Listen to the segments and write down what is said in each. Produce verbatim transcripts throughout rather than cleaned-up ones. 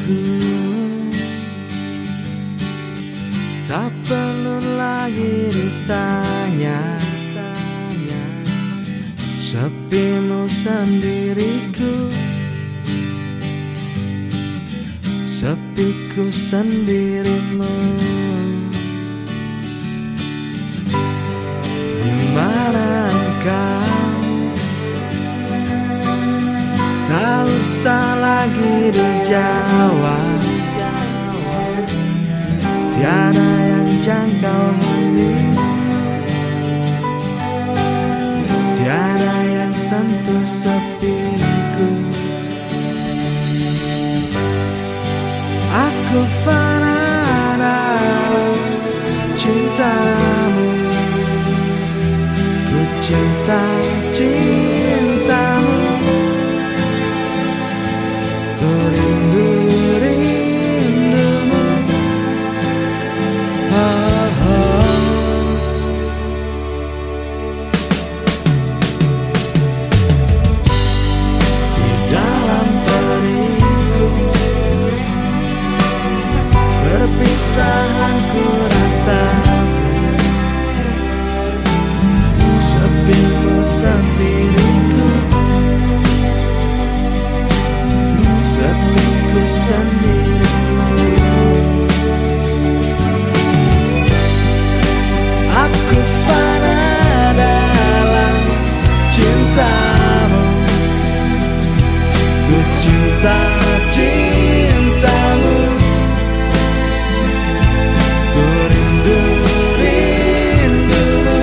diriku. Tak perlu lagi ditanya, sepimu sendiriku, sepiku sendirimu. Di mana engkau? Tak usah lagi dijawab, tiada yang jangkau hatimu, tiada yang sentuh sepiku. Aku fana dalam cintamu, ku cinta cintamu, ku rindu rindumu. Oh, oh. Di dalam diriku, perpisahan ku ratapi, sepimu sendiriku, sepiku sendirimu. Aku fana dalam cintamu, ku cinta cintamu, ku rindu rindumu.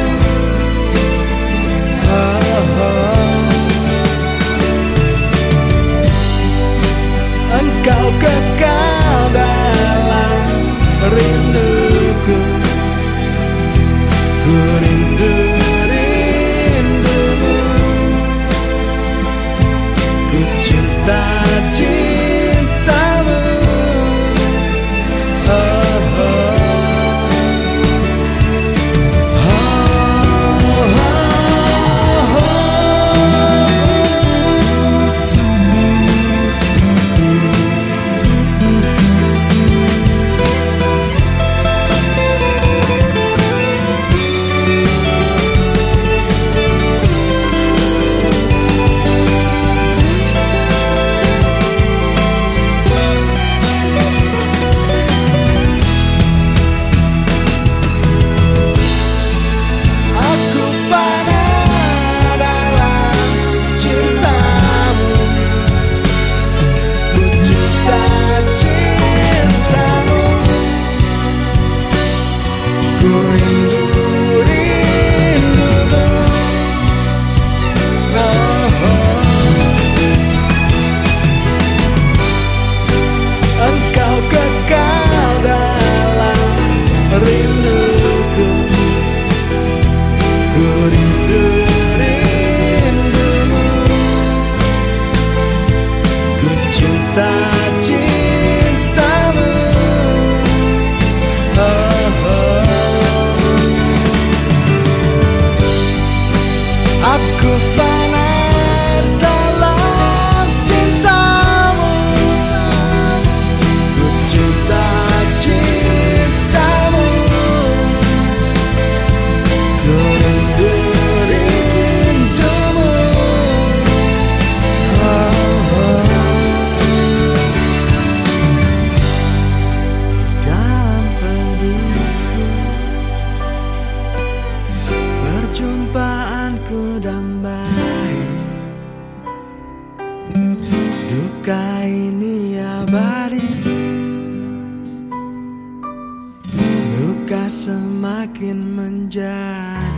Oh, oh. Engkau kekal dalam rinduku, ku rindu rindumu, ku cinta cintamu. Oh, oh. Oh, oh, oh. Ku rindu rindumu. Oh, oh. Engkau kekal dalam rinduku, ku rindu rindumu, ku cinta cintamu. Oh, oh. Aku fana dalam cintamu, ku cinta cintamu, ku rindu rindumu. Oh, oh. Di dalam pedihku, perjumpaanku damai, duka ini abadi, luka semakin menjadi.